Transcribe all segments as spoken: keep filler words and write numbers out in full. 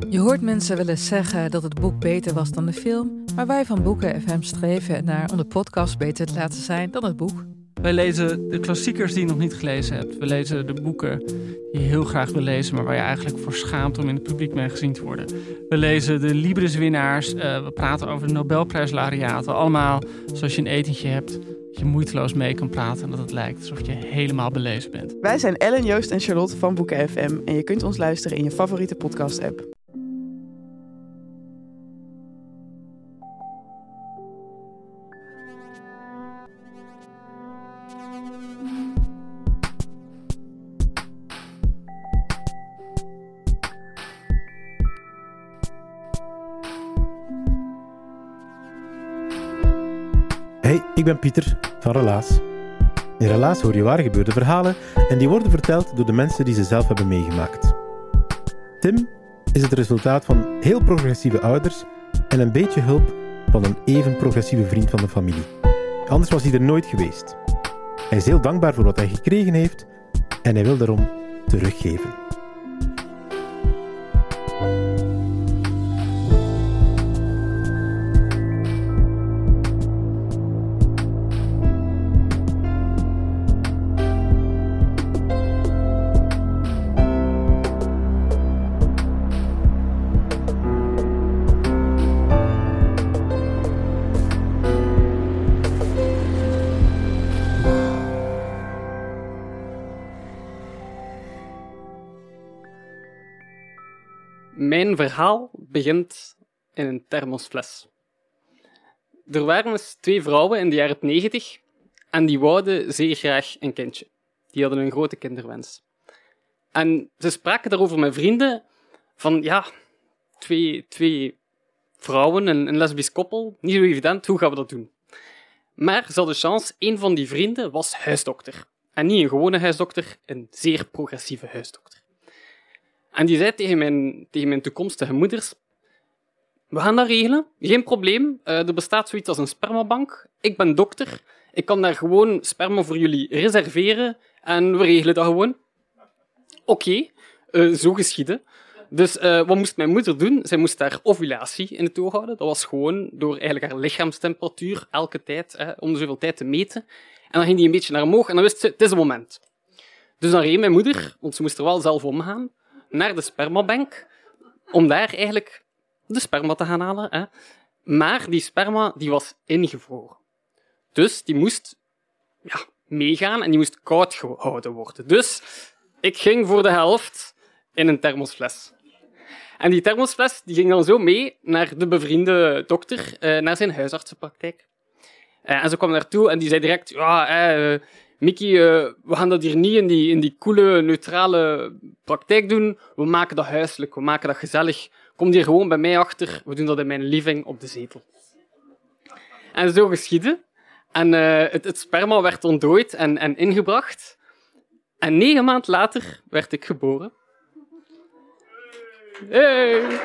Je hoort mensen wel eens zeggen dat het boek beter was dan de film, maar wij van Boeken F M streven naar om de podcast beter te laten zijn dan het boek. Wij lezen de klassiekers die je nog niet gelezen hebt. We lezen de boeken die je heel graag wil lezen, maar waar je eigenlijk voor schaamt om in het publiek mee gezien te worden. We lezen de Libris-winnaars. Uh, we praten over de Nobelprijslaureaten. Allemaal zoals je een etentje hebt, dat je moeiteloos mee kan praten en dat het lijkt alsof je helemaal belezen bent. Wij zijn Ellen, Joost en Charlotte van Boeken F M en je kunt ons luisteren in je favoriete podcast-app. Hey, ik ben Pieter van Relaas. In Relaas hoor je waar gebeurde verhalen en die worden verteld door de mensen die ze zelf hebben meegemaakt. Tim is het resultaat van heel progressieve ouders en een beetje hulp van een even progressieve vriend van de familie. Anders was hij er nooit geweest. Hij is heel dankbaar voor wat hij gekregen heeft en hij wil daarom teruggeven. Mijn verhaal begint in een thermosfles. Er waren eens twee vrouwen in de jaren negentig en die wouden zeer graag een kindje. Die hadden een grote kinderwens. En ze spraken daarover met vrienden van, ja, twee, twee vrouwen, een, een lesbisch koppel, niet zo evident, hoe gaan we dat doen? Maar ze hadden chance, een van die vrienden was huisdokter. En niet een gewone huisdokter, een zeer progressieve huisdokter. En die zei tegen mijn, tegen mijn toekomstige moeders, we gaan dat regelen, geen probleem. Uh, er bestaat zoiets als een spermabank. Ik ben dokter. Ik kan daar gewoon sperma voor jullie reserveren en we regelen dat gewoon. Oké, okay. uh, zo geschieden. Dus uh, wat moest mijn moeder doen? Zij moest haar ovulatie in het oog houden. Dat was gewoon door eigenlijk haar lichaamstemperatuur elke tijd, hè, om de zoveel tijd te meten. En dan ging die een beetje naar omhoog en dan wist ze, het is het moment. Dus dan reed mijn moeder, want ze moest er wel zelf omgaan, naar de spermabank, om daar eigenlijk de sperma te gaan halen. Hè. Maar die sperma die was ingevroren. Dus die moest ja, meegaan en die moest koud gehouden worden. Dus ik ging voor de helft in een thermosfles. En die thermosfles die ging dan zo mee naar de bevriende dokter, eh, naar zijn huisartsenpraktijk. Eh, en ze kwam naartoe en die zei direct, ja, eh, Mickey, uh, we gaan dat hier niet in die, in die coole, neutrale praktijk doen. We maken dat huiselijk, we maken dat gezellig. Kom hier gewoon bij mij achter. We doen dat in mijn living op de zetel. En zo geschiedde. En uh, het, het sperma werd ontdooid en, en ingebracht. En negen maanden later werd ik geboren. Hey!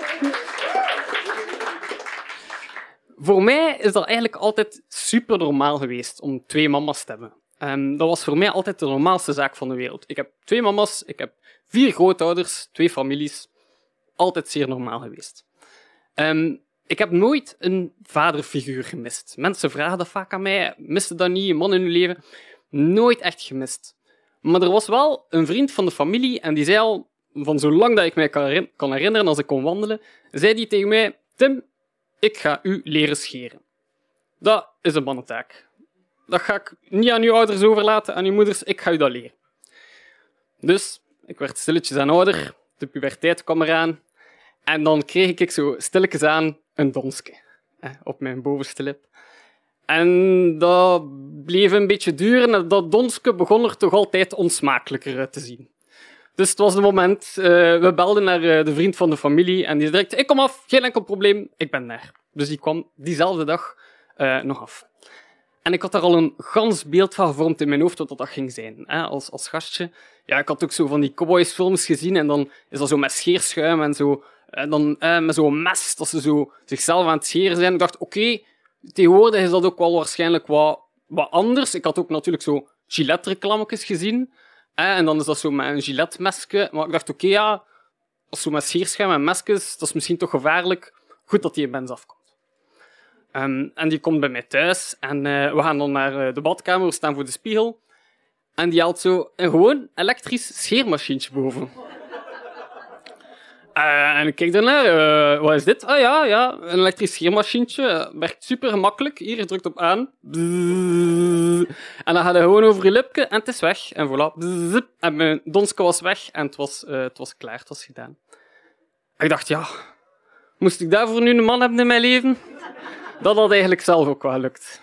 Voor mij is dat eigenlijk altijd super normaal geweest om twee mama's te hebben. Um, dat was voor mij altijd de normaalste zaak van de wereld. Ik heb twee mama's, ik heb vier grootouders, twee families. Altijd zeer normaal geweest. Um, ik heb nooit een vaderfiguur gemist. Mensen vragen dat vaak aan mij. Miste dat niet, een man in hun leven? Nooit echt gemist. Maar er was wel een vriend van de familie en die zei al, van zolang dat ik mij kan herinneren als ik kon wandelen, zei die tegen mij, Tim, ik ga u leren scheren. Dat is een mannentaak. Dat ga ik niet aan uw ouders overlaten, aan uw moeders. Ik ga u dat leren. Dus, ik werd stilletjes aan ouder. De puberteit kwam eraan. En dan kreeg ik zo stilletjes aan een donsje eh, op mijn bovenste lip. En dat bleef een beetje duren. En dat donsje begon er toch altijd onsmakelijker uit te zien. Dus het was het moment. Uh, we belden naar uh, de vriend van de familie. En die zei direct, ik kom af, geen enkel probleem, ik ben daar. Dus die kwam diezelfde dag uh, nog af. En ik had daar al een gans beeld van gevormd in mijn hoofd wat dat ging zijn, hè, als, als gastje. Ja, ik had ook zo van die cowboysfilms gezien en dan is dat zo met scheerschuim en zo. En dan eh, met zo'n mes, dat ze zo zichzelf aan het scheren zijn. Ik dacht, oké, okay, tegenwoordig is dat ook wel waarschijnlijk wat, wat anders. Ik had ook natuurlijk zo Gillette-reclametjes gezien. Eh, en dan is dat zo met een Gillette-mesje. Maar ik dacht, oké, okay, ja, als zo met scheerschuim en mesjes, dat is misschien toch gevaarlijk. Goed dat die in Benz afkomt. Um, en die komt bij mij thuis en uh, we gaan dan naar de badkamer, we staan voor de spiegel. En die haalt zo een gewoon elektrisch scheermachientje boven. Uh, en ik kijk daarnaar, uh, wat is dit? Ah ja, ja, een elektrisch scheermachientje. Uh, werkt super gemakkelijk. Hier, je drukt op aan. Bzzz. En dan gaat hij gewoon over je lipje en het is weg. En voilà. Bzzz. En mijn donske was weg en het was, uh, het was klaar, het was gedaan. En ik dacht, ja, moest ik daarvoor nu een man hebben in mijn leven? Dat had eigenlijk zelf ook wel lukt.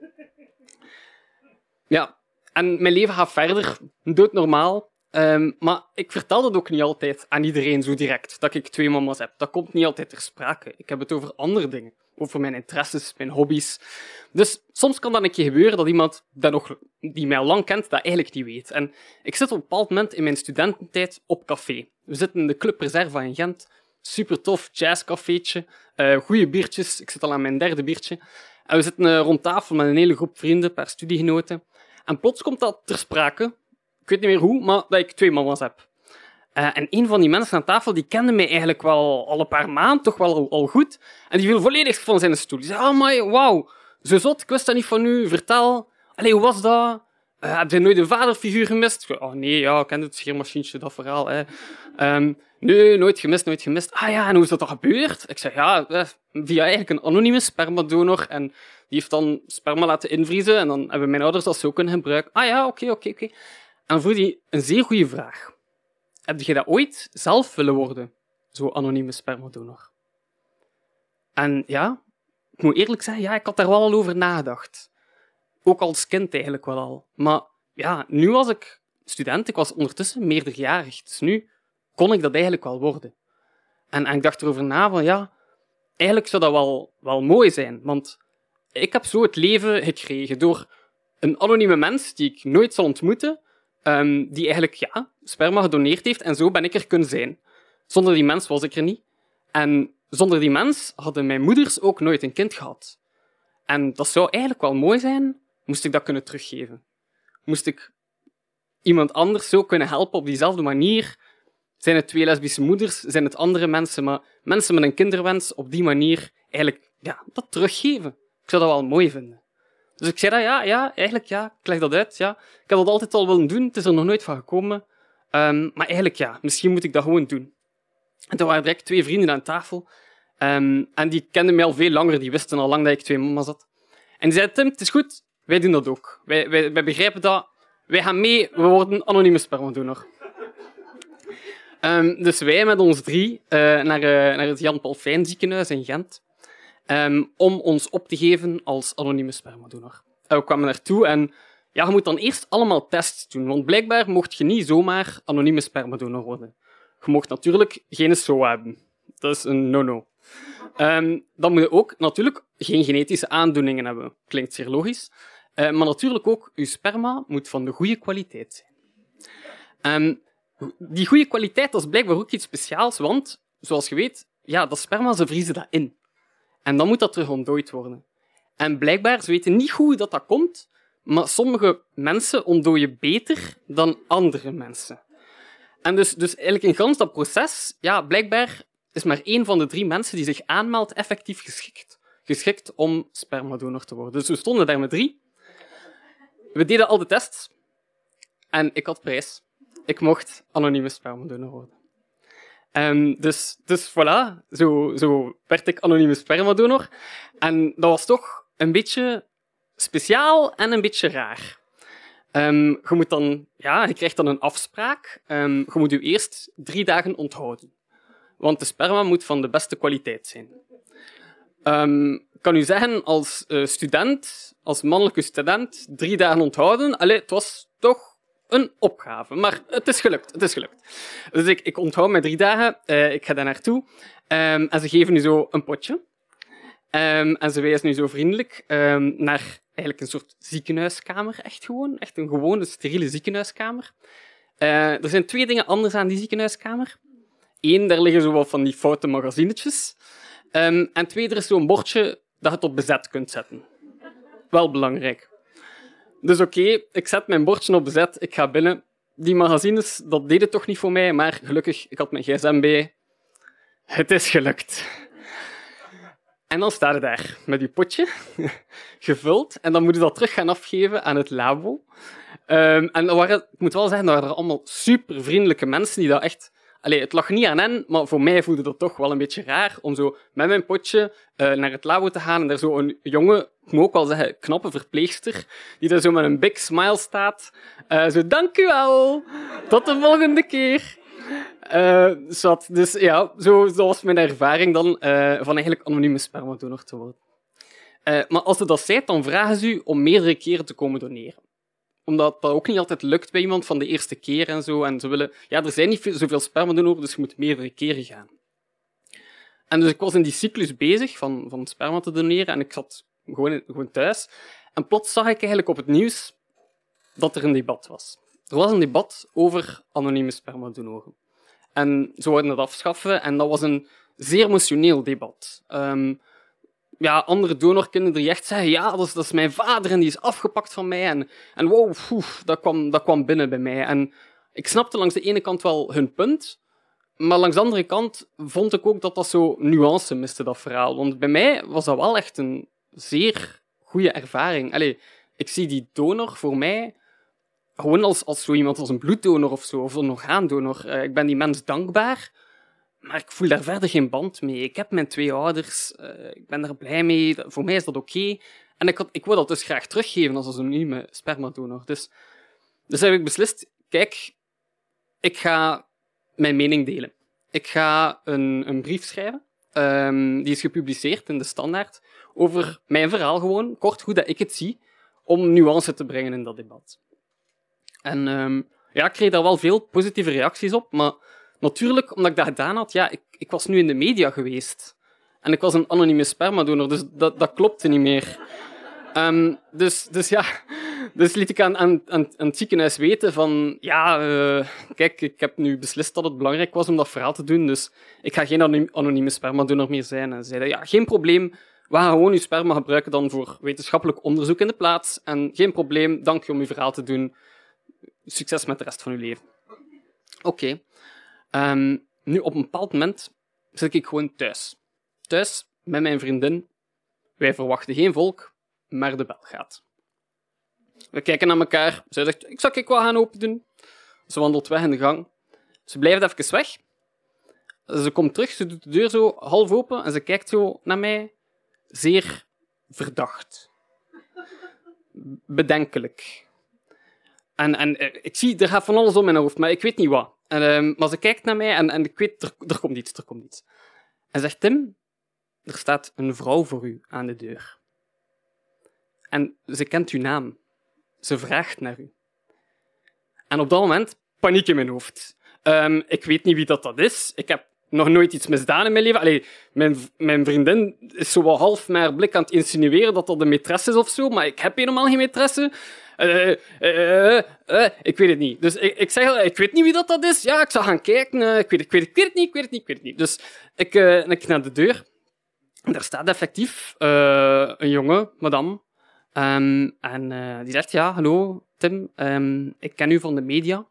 Ja, en mijn leven gaat verder, doodnormaal. Um, maar ik vertel dat ook niet altijd aan iedereen zo direct, dat ik twee mama's heb. Dat komt niet altijd ter sprake. Ik heb het over andere dingen. Over mijn interesses, mijn hobby's. Dus soms kan dat een keer gebeuren dat iemand dat nog, die mij al lang kent, dat eigenlijk niet weet. En ik zit op een bepaald moment in mijn studententijd op café. We zitten in de Club Reserva in Gent. Super tof jazzcafeetje. Uh, goeie biertjes. Ik zit al aan mijn derde biertje. En we zitten uh, rond tafel met een hele groep vrienden, een paar studiegenoten. En plots komt dat ter sprake. Ik weet niet meer hoe, maar dat ik twee mama's heb. Uh, en een van die mensen aan tafel, die kende mij eigenlijk wel al een paar maanden, toch wel al, al goed. En die viel volledig van zijn stoel. Die zei, oh my, wauw, zo zot, ik wist dat niet van u, vertel. Allee, hoe was dat? Uh, heb je nooit een vaderfiguur gemist? Oh nee, ja, ik ken het scheermachientje, dat verhaal. Hè. Um, nee, nooit gemist, nooit gemist. Ah ja, en hoe is dat dan gebeurd? Ik zei, ja, via eigenlijk een anonieme spermadonor. En die heeft dan sperma laten invriezen. En dan hebben mijn ouders dat zo kunnen gebruiken. Ah ja, oké, oké, oké. En dan vroeg hij een zeer goede vraag. Heb je dat ooit zelf willen worden? Zo'n anonieme spermadonor. En ja, ik moet eerlijk zeggen, ja, ik had daar wel al over nagedacht. Ook als kind eigenlijk wel al. Maar ja, nu was ik student, ik was ondertussen meerderjarig. Dus nu kon ik dat eigenlijk wel worden. En, en ik dacht erover na van, ja, eigenlijk zou dat wel, wel mooi zijn. Want ik heb zo het leven gekregen door een anonieme mens die ik nooit zal ontmoeten, Um, die eigenlijk ja, sperma gedoneerd heeft en zo ben ik er kunnen zijn. Zonder die mens was ik er niet. En zonder die mens hadden mijn moeders ook nooit een kind gehad. En dat zou eigenlijk wel mooi zijn, moest ik dat kunnen teruggeven. Moest ik iemand anders zo kunnen helpen op diezelfde manier. Zijn het twee lesbische moeders, zijn het andere mensen, maar mensen met een kinderwens op die manier eigenlijk ja, dat teruggeven. Ik zou dat wel mooi vinden. Dus ik zei dat, ja, ja, eigenlijk ja, ik leg dat uit, ja. Ik heb dat altijd al willen doen, het is er nog nooit van gekomen. Um, maar eigenlijk ja, misschien moet ik dat gewoon doen. En toen waren direct twee vrienden aan tafel. Um, en die kenden mij al veel langer, die wisten al lang dat ik twee mama's had. En die zeiden, Tim, het is goed, wij doen dat ook. Wij, wij, wij begrijpen dat, wij gaan mee, we worden anonieme spermadonor. Um, dus wij met ons drie uh, naar, uh, naar het Jan Paul Fijn ziekenhuis in Gent. Um, om ons op te geven als anonieme spermadonor. En we kwamen naartoe en ja, je moet dan eerst allemaal tests doen, want blijkbaar mocht je niet zomaar anonieme spermadonor worden. Je mocht natuurlijk geen S O A hebben. Dat is een no-no. Um, dan moet je ook natuurlijk geen genetische aandoeningen hebben. Klinkt zeer logisch. Uh, maar natuurlijk ook, je sperma moet van de goede kwaliteit zijn. Um, die goede kwaliteit, dat is blijkbaar ook iets speciaals, want, zoals je weet, ja, dat sperma, ze vriezen dat in. En dan moet dat terug ontdooid worden. En blijkbaar, ze weten niet hoe dat, dat komt, maar sommige mensen ontdooien beter dan andere mensen. En dus, dus eigenlijk in gans dat proces, ja, blijkbaar is maar één van de drie mensen die zich aanmeldt effectief geschikt. Geschikt om spermadonor te worden. Dus we stonden daar met drie. We deden al de tests. En ik had prijs. Ik mocht anonieme spermadonor worden. Um, dus, dus voilà, zo, zo werd ik anonieme spermadonor. En dat was toch een beetje speciaal en een beetje raar. Um, je moet dan, ja, je krijgt dan een afspraak. Um, je moet je eerst drie dagen onthouden. Want de sperma moet van de beste kwaliteit zijn. Um, ik kan u zeggen, als uh, student, als mannelijke student, drie dagen onthouden, allee, het was toch een opgave. Maar het is gelukt, het is gelukt. Dus ik, ik onthoud mijn drie dagen, uh, ik ga daar naartoe, um, en ze geven nu zo een potje. Um, en ze wijzen nu zo vriendelijk um, naar eigenlijk een soort ziekenhuiskamer, echt gewoon. Echt een gewone, steriele ziekenhuiskamer. Uh, er zijn twee dingen anders aan die ziekenhuiskamer. Eén, daar liggen zo wat van die foute magazinetjes. Um, en twee, er is zo'n bordje dat je het op bezet kunt zetten. Wel belangrijk. Dus oké, okay, ik zet mijn bordje op bezet, ik ga binnen. die magazines, dat deed het toch niet voor mij, maar gelukkig, ik had mijn gsm bij. Het is gelukt. En dan staat het daar, met je potje, gevuld, en dan moet je dat terug gaan afgeven aan het labo. Um, en dat waren, ik moet wel zeggen, dat waren allemaal super vriendelijke mensen die dat echt... Allee, het lag niet aan hen, maar voor mij voelde dat toch wel een beetje raar om zo met mijn potje uh, naar het labo te gaan en daar zo een jonge, ik moet ook wel zeggen, knappe verpleegster, die daar zo met een big smile staat. Uh, zo, dank u wel, tot de volgende keer. Uh, zat. Dus ja, zo, zo was mijn ervaring dan uh, van eigenlijk anonieme spermadonor te worden. Uh, maar als je dat zei, dan vragen ze u om meerdere keren te komen doneren. Omdat dat ook niet altijd lukt bij iemand van de eerste keer en zo. En ze willen... Ja, er zijn niet zoveel spermadonoren, dus je moet meerdere keren gaan. En dus ik was in die cyclus bezig van, van sperma te doneren en ik zat gewoon, gewoon thuis. En plots zag ik eigenlijk op het nieuws dat er een debat was. Er was een debat over anonieme spermadonoren. En ze wouden het afschaffen en dat was een zeer emotioneel debat. Um, ja, andere donorkinderen die echt zeggen, ja, dat is, dat is mijn vader en die is afgepakt van mij. En, en wow, poef, dat, kwam, dat kwam binnen bij mij. En ik snapte langs de ene kant wel hun punt, maar langs de andere kant vond ik ook dat dat zo nuance miste, dat verhaal. Want bij mij was dat wel echt een zeer goede ervaring. Allee, ik zie die donor voor mij gewoon als, als zo iemand als een bloeddonor of zo, of een orgaandonor. Uh, ik ben die mens dankbaar, maar ik voel daar verder geen band mee. Ik heb mijn twee ouders, uh, ik ben daar blij mee, voor mij is dat oké. Okay. En ik, had, ik wil dat dus graag teruggeven als anonieme spermadonor. Dus, dus heb ik beslist, kijk, ik ga mijn mening delen. Ik ga een, een brief schrijven, um, die is gepubliceerd in de Standaard, over mijn verhaal gewoon, kort hoe dat ik het zie, om nuance te brengen in dat debat. En um, ja, ik kreeg daar wel veel positieve reacties op, maar natuurlijk, omdat ik dat gedaan had, ja, ik, ik was nu in de media geweest. En ik was een anonieme spermadonor, dus dat, dat klopte niet meer. Um, dus, dus ja, dus liet ik aan, aan, aan, aan het ziekenhuis weten van, ja, uh, kijk, ik heb nu beslist dat het belangrijk was om dat verhaal te doen, dus ik ga geen anonieme spermadonor meer zijn. En ze zeiden, ja, geen probleem, we gaan gewoon uw sperma gebruiken dan voor wetenschappelijk onderzoek in de plaats. En geen probleem, dank je om uw verhaal te doen. Succes met de rest van uw leven. Oké. Okay. Um, nu, op een bepaald moment zit ik gewoon thuis. Thuis, met mijn vriendin. Wij verwachten geen volk, maar de bel gaat. We kijken naar elkaar. Zij zegt, ik zal ik wel gaan open doen. Ze wandelt weg in de gang. Ze blijft even weg. Ze komt terug, ze doet de deur zo half open en ze kijkt zo naar mij. Zeer verdacht. Bedenkelijk. En, en ik zie, er gaat van alles om in mijn hoofd, maar ik weet niet wat. En, um, maar ze kijkt naar mij en, en ik weet, er, er komt iets, er komt iets. En zegt, Tim, er staat een vrouw voor u aan de deur. En ze kent uw naam. Ze vraagt naar u. En op dat moment, paniek in mijn hoofd. Um, ik weet niet wie dat, dat is. Ik heb nog nooit iets misdaan in mijn leven. Allee, mijn, mijn vriendin is zo wel half met haar blik aan het insinueren dat dat een maîtresse is of zo, maar ik heb helemaal geen maîtresse. Uh, uh, uh, uh, ik weet het niet. Dus ik, ik zeg, ik weet niet wie dat, dat is. Ja, ik zal gaan kijken. Uh, ik, weet, ik, weet, ik weet het niet, ik weet het niet, ik weet het niet. Dus ik, uh, ik naar de deur. En daar staat effectief uh, een jonge madame. Um, en uh, die zegt, ja, hallo Tim, um, ik ken u van de media.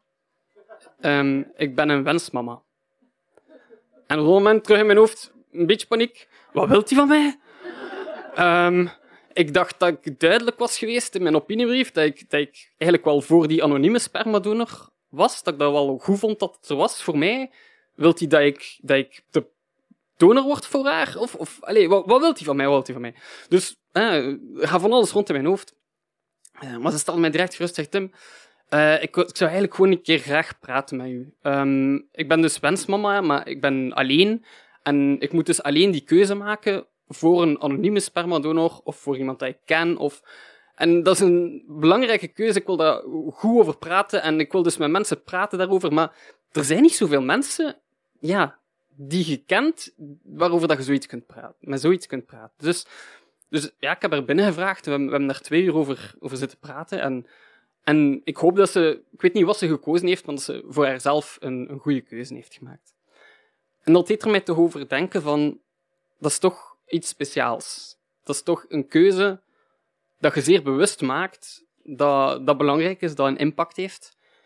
Um, ik ben een wensmama. En op dat moment terug in mijn hoofd, een beetje paniek. Wat wilt hij van mij? Um, ik dacht dat ik duidelijk was geweest in mijn opiniebrief, dat ik, dat ik eigenlijk wel voor die anonieme spermadonor was, dat ik dat wel goed vond dat het er was voor mij. Wilt hij dat ik, dat ik de donor word voor haar? Of, of allez, wat, wat wilt hij van mij? Wat wilt hij van mij? Dus eh, er gaat van alles rond in mijn hoofd. Uh, maar ze stelde mij direct gerust, zegt Tim, uh, ik, ik zou eigenlijk gewoon een keer graag praten met u. Um, ik ben dus wensmama, maar ik ben alleen. En ik moet dus alleen die keuze maken voor een anonieme spermadonor of voor iemand dat ik ken. Of... En dat is een belangrijke keuze. Ik wil daar goed over praten en ik wil dus met mensen praten daarover. Maar er zijn niet zoveel mensen ja, die je kent waarover dat je zoiets kunt praten, met zoiets kunt praten. Dus, dus ja, ik heb haar binnengevraagd. We, we hebben daar twee uur over, over zitten praten. En, en ik hoop dat ze... Ik weet niet wat ze gekozen heeft, maar dat ze voor haarzelf een, een goede keuze heeft gemaakt. En dat deed er mij toch over denken van... Dat is toch iets speciaals. Dat is toch een keuze dat je zeer bewust maakt, dat, dat belangrijk is, dat een impact heeft.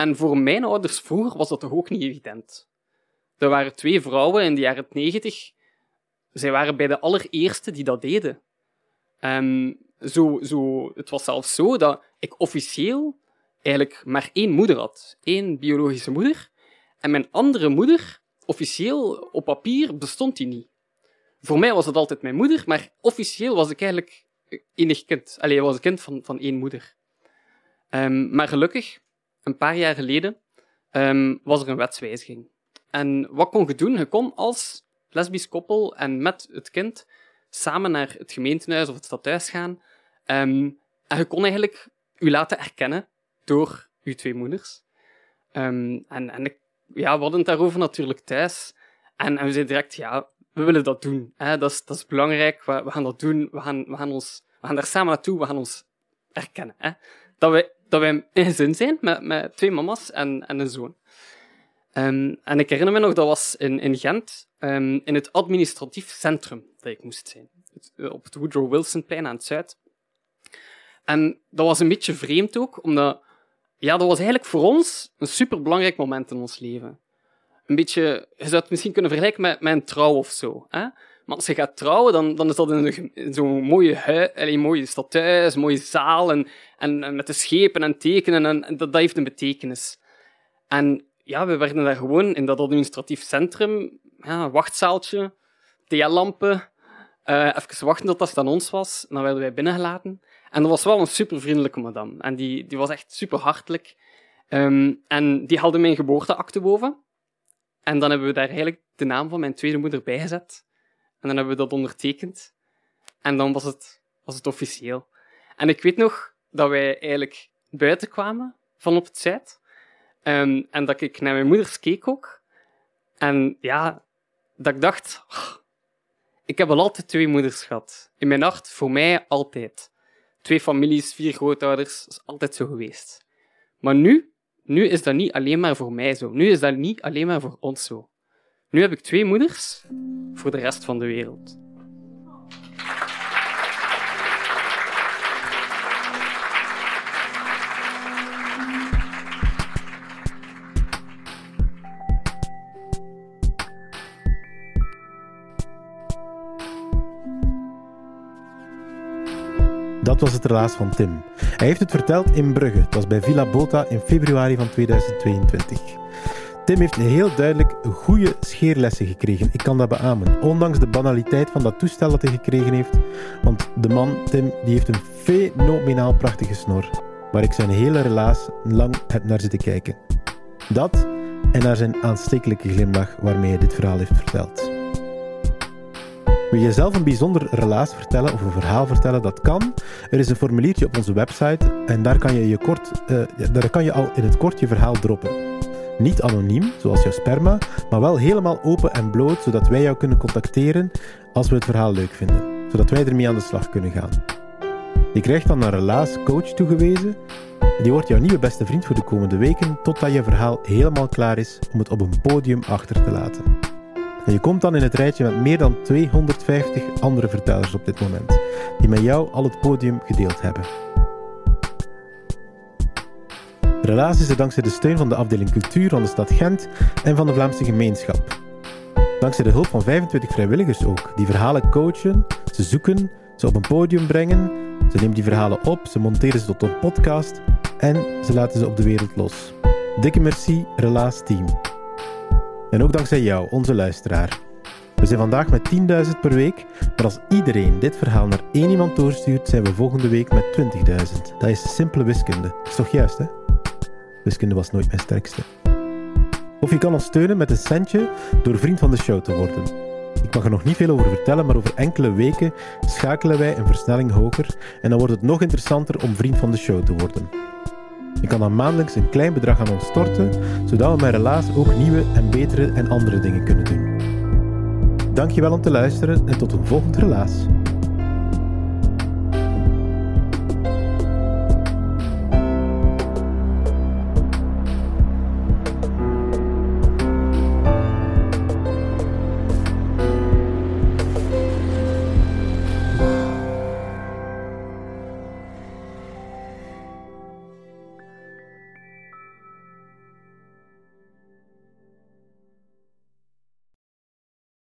En voor mijn ouders vroeger was dat toch ook niet evident. Er waren twee vrouwen in de jaren negentig. Zij waren bij de allereerste die dat deden. Um, zo, zo, het was zelfs zo dat ik officieel eigenlijk maar één moeder had. Eén biologische moeder. En mijn andere moeder, officieel op papier, bestond die niet. Voor mij was het altijd mijn moeder, maar officieel was ik eigenlijk enig kind. Allee, was een kind van, van één moeder. Um, maar gelukkig, een paar jaar geleden, um, was er een wetswijziging. En wat kon je doen? Je kon als lesbisch koppel en met het kind samen naar het gemeentehuis of het stadhuis gaan. Um, en je kon eigenlijk je laten erkennen door je twee moeders. Um, en en ik, ja, we hadden het daarover natuurlijk thuis. En, en we zeiden direct, ja, we willen dat doen. Hè? Dat, is, dat is belangrijk, we, we gaan dat doen. We gaan, we, gaan ons, we gaan daar samen naartoe, we gaan ons erkennen. Hè? Dat, wij, dat wij een gezin zijn met, met twee mama's en, en een zoon. Um, en ik herinner me nog, dat was in, in Gent, um, in het administratief centrum dat ik moest zijn. Het, op het Woodrow Wilsonplein aan het Zuid. En dat was een beetje vreemd ook, omdat ja, dat was eigenlijk voor ons een superbelangrijk moment in ons leven. Een beetje, je zou het misschien kunnen vergelijken met, met een trouw of zo. Hè? Maar als je gaat trouwen, dan, dan is dat in, in zo'n mooie, hui, een mooie stadhuis, een mooie zaal, en, en, en met de schepen en tekenen, en, en dat, dat heeft een betekenis. En ja, we werden daar gewoon in dat administratief centrum, ja, een wachtzaaltje, theelampen, uh, even wachten tot dat aan ons was, en dan werden wij binnengelaten. En dat was wel een super vriendelijke madame. En die, die was echt super hartelijk. Um, en die haalde mijn geboorteakte boven. En dan hebben we daar eigenlijk de naam van mijn tweede moeder bijgezet. En dan hebben we dat ondertekend. En dan was het, was het officieel. En ik weet nog dat wij eigenlijk buiten kwamen van op het Zuid. Um, en dat ik naar mijn moeders keek ook. En ja, dat ik dacht, oh, ik heb al altijd twee moeders gehad. In mijn hart, voor mij altijd. Twee families, vier grootouders, dat is altijd zo geweest. Maar nu, nu is dat niet alleen maar voor mij zo. Nu is dat niet alleen maar voor ons zo. Nu heb ik twee moeders voor de rest van de wereld. Dat was het relaas van Tim. Hij heeft het verteld in Brugge. Het was bij Villa Bota in februari van tweeduizend tweeëntwintig. Tim heeft heel duidelijk goede scheerlessen gekregen. Ik kan dat beamen. Ondanks de banaliteit van dat toestel dat hij gekregen heeft. Want de man, Tim, die heeft een fenomenaal prachtige snor. Waar ik zijn hele relaas lang heb naar zitten kijken. Dat en naar zijn aanstekelijke glimlach waarmee hij dit verhaal heeft verteld. Wil je zelf een bijzonder relaas vertellen of een verhaal vertellen? Dat kan. Er is een formuliertje op onze website en daar kan je, je, kort, uh, daar kan je al in het kort je verhaal droppen. Niet anoniem, zoals jouw sperma, maar wel helemaal open en bloot, zodat wij jou kunnen contacteren als we het verhaal leuk vinden. Zodat wij ermee aan de slag kunnen gaan. Je krijgt dan een relaascoach toegewezen. Die wordt jouw nieuwe beste vriend voor de komende weken, totdat je verhaal helemaal klaar is om het op een podium achter te laten. En je komt dan in het rijtje met meer dan tweehonderdvijftig andere vertellers op dit moment, die met jou al het podium gedeeld hebben. Relaas is er dankzij de steun van de afdeling cultuur van de stad Gent en van de Vlaamse gemeenschap. Dankzij de hulp van vijfentwintig vrijwilligers ook, die verhalen coachen, ze zoeken, ze op een podium brengen, ze nemen die verhalen op, ze monteren ze tot een podcast en ze laten ze op de wereld los. Dikke merci, Relaas team. En ook dankzij jou, onze luisteraar. We zijn vandaag met tienduizend per week, maar als iedereen dit verhaal naar één iemand doorstuurt, zijn we volgende week met twintigduizend. Dat is simpele wiskunde. Dat is toch juist, hè? Wiskunde was nooit mijn sterkste. Of je kan ons steunen met een centje door vriend van de show te worden. Ik mag er nog niet veel over vertellen, maar over enkele weken schakelen wij een versnelling hoger en dan wordt het nog interessanter om vriend van de show te worden. Je kan dan maandelijks een klein bedrag aan ons storten, zodat we met Relaas ook nieuwe en betere en andere dingen kunnen doen. Dankjewel om te luisteren en tot een volgend Relaas.